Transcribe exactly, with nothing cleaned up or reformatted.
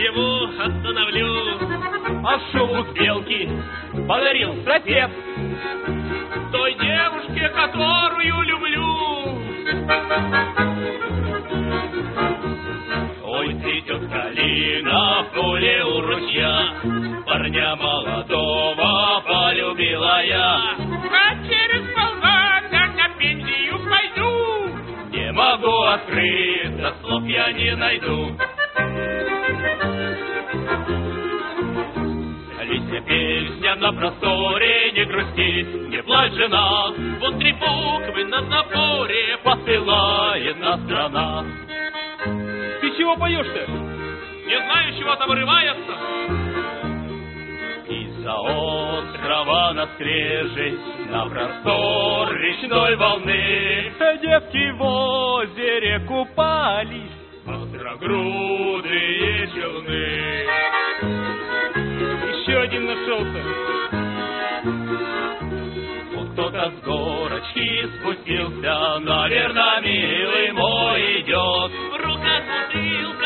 его остановлю. А шубу с белки подарил сосед той девушке, которую люблю. Ой, цветет калина в поле у ручья, парня молодого полюбила я. А через полгода на пенсию пойду. Не могу открыться, слов я не найду. Листья песня на просторе, не грусти, не плачь, жена. Вот три буквы на заборе посылает нас страна. Ты чего поешь-то? Не знаю, чего там вырывается. Из-за острова на скрежет, на простор речной волны девки в озере купались, Острогрудые челны. Еще один нашелся. Вот кто-то с горочки спустился, наверное, милый мой идет. В руках бутылка